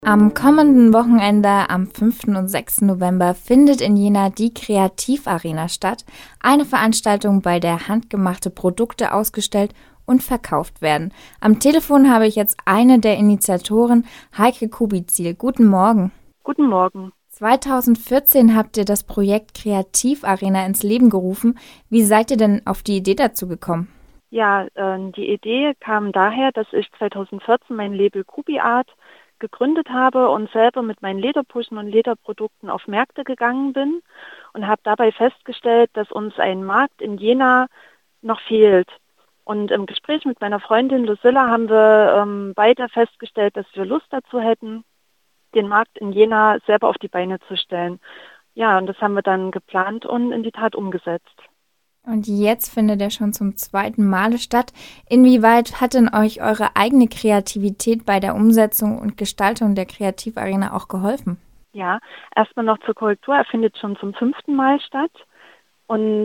Am kommenden Wochenende, am 5. und 6. November, findet in Jena die Kreativarena statt. Eine Veranstaltung, bei der handgemachte Produkte ausgestellt und verkauft werden. Am Telefon habe ich jetzt eine der Initiatoren, Heike Kubizil. Guten Morgen. Guten Morgen. 2014 habt ihr das Projekt Kreativarena ins Leben gerufen. Wie seid ihr denn auf die Idee dazu gekommen? Ja, die Idee kam daher, dass ich 2014 mein Label Kubi-Art gegründet habe und selber mit meinen Lederpuschen und Lederprodukten auf Märkte gegangen bin und habe dabei festgestellt, dass uns ein Markt in Jena noch fehlt. Und im Gespräch mit meiner Freundin Lucilla haben wir beide festgestellt, dass wir Lust dazu hätten, den Markt in Jena selber auf die Beine zu stellen. Ja, und das haben wir dann geplant und in die Tat umgesetzt. Und jetzt findet er schon zum 2. Mal statt. Inwieweit hat denn euch eure eigene Kreativität bei der Umsetzung und Gestaltung der Kreativarena auch geholfen? Ja, erstmal noch zur Korrektur. Er findet schon zum 5. Mal statt. Und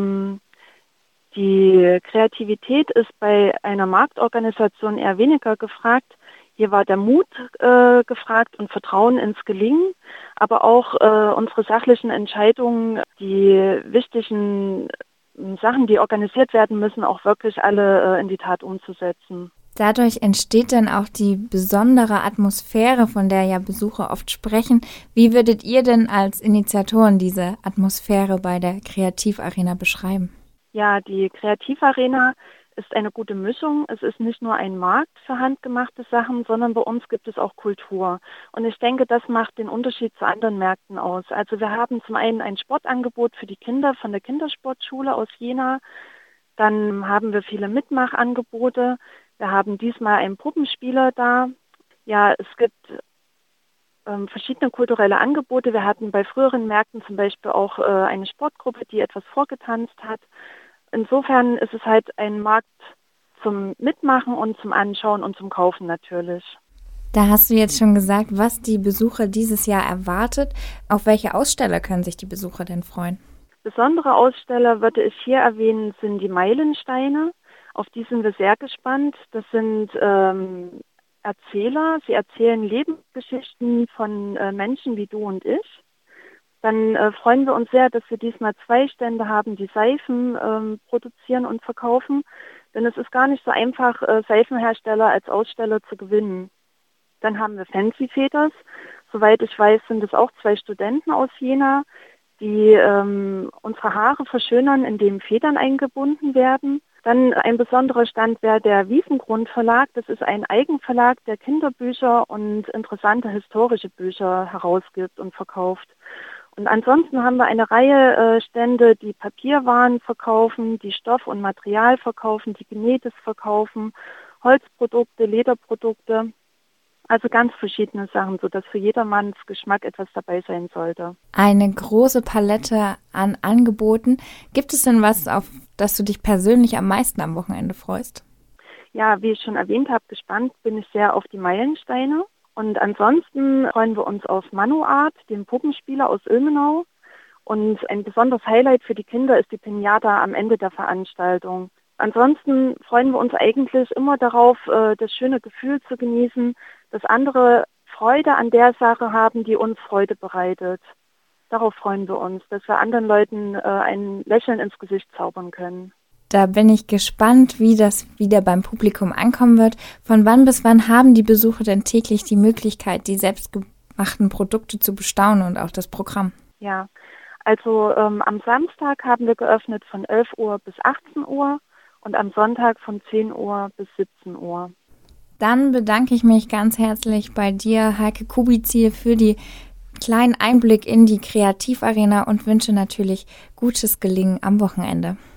die Kreativität ist bei einer Marktorganisation eher weniger gefragt. Hier war der Mut gefragt und Vertrauen ins Gelingen, aber auch unsere sachlichen Entscheidungen, die wichtigen Sachen, die organisiert werden müssen, auch wirklich alle in die Tat umzusetzen. Dadurch entsteht dann auch die besondere Atmosphäre, von der ja Besucher oft sprechen. Wie würdet ihr denn als Initiatoren diese Atmosphäre bei der Kreativarena beschreiben? Ja, die Kreativarena ist eine gute Mischung. Es ist nicht nur ein Markt für handgemachte Sachen, sondern bei uns gibt es auch Kultur. Und ich denke, das macht den Unterschied zu anderen Märkten aus. Also wir haben zum einen ein Sportangebot für die Kinder von der Kindersportschule aus Jena. Dann haben wir viele Mitmachangebote. Wir haben diesmal einen Puppenspieler da. Ja, es gibt verschiedene kulturelle Angebote. Wir hatten bei früheren Märkten zum Beispiel auch eine Sportgruppe, die etwas vorgetanzt hat. Insofern ist es halt ein Markt zum Mitmachen und zum Anschauen und zum Kaufen natürlich. Da hast du jetzt schon gesagt, was die Besucher dieses Jahr erwartet. Auf welche Aussteller können sich die Besucher denn freuen? Besondere Aussteller würde ich hier erwähnen, sind die Meilensteine. Auf die sind wir sehr gespannt. Das sind Erzähler. Sie erzählen Lebensgeschichten von Menschen wie du und ich. Dann freuen wir uns sehr, dass wir diesmal 2 Stände haben, die Seifen produzieren und verkaufen. Denn es ist gar nicht so einfach, Seifenhersteller als Aussteller zu gewinnen. Dann haben wir Fancy Feders. Soweit ich weiß, sind es auch 2 Studenten aus Jena, die unsere Haare verschönern, indem Federn eingebunden werden. Dann ein besonderer Stand wäre der Wiesengrund Verlag. Das ist ein Eigenverlag, der Kinderbücher und interessante historische Bücher herausgibt und verkauft. Und ansonsten haben wir eine Reihe Stände, die Papierwaren verkaufen, die Stoff und Material verkaufen, die Genähtes verkaufen, Holzprodukte, Lederprodukte, also ganz verschiedene Sachen, sodass für jedermanns Geschmack etwas dabei sein sollte. Eine große Palette an Angeboten. Gibt es denn was, auf das du dich persönlich am meisten am Wochenende freust? Ja, wie ich schon erwähnt habe, gespannt bin ich sehr auf die Meilensteine. Und ansonsten freuen wir uns auf Manu-Art, den Puppenspieler aus Ilmenau. Und ein besonderes Highlight für die Kinder ist die Piñata am Ende der Veranstaltung. Ansonsten freuen wir uns eigentlich immer darauf, das schöne Gefühl zu genießen, dass andere Freude an der Sache haben, die uns Freude bereitet. Darauf freuen wir uns, dass wir anderen Leuten ein Lächeln ins Gesicht zaubern können. Da bin ich gespannt, wie das wieder beim Publikum ankommen wird. Von wann bis wann haben die Besucher denn täglich die Möglichkeit, die selbstgemachten Produkte zu bestaunen und auch das Programm? Ja, also am Samstag haben wir geöffnet von 11 Uhr bis 18 Uhr und am Sonntag von 10 Uhr bis 17 Uhr. Dann bedanke ich mich ganz herzlich bei dir, Heike Kubizil, für die kleinen Einblick in die Kreativarena und wünsche natürlich gutes Gelingen am Wochenende.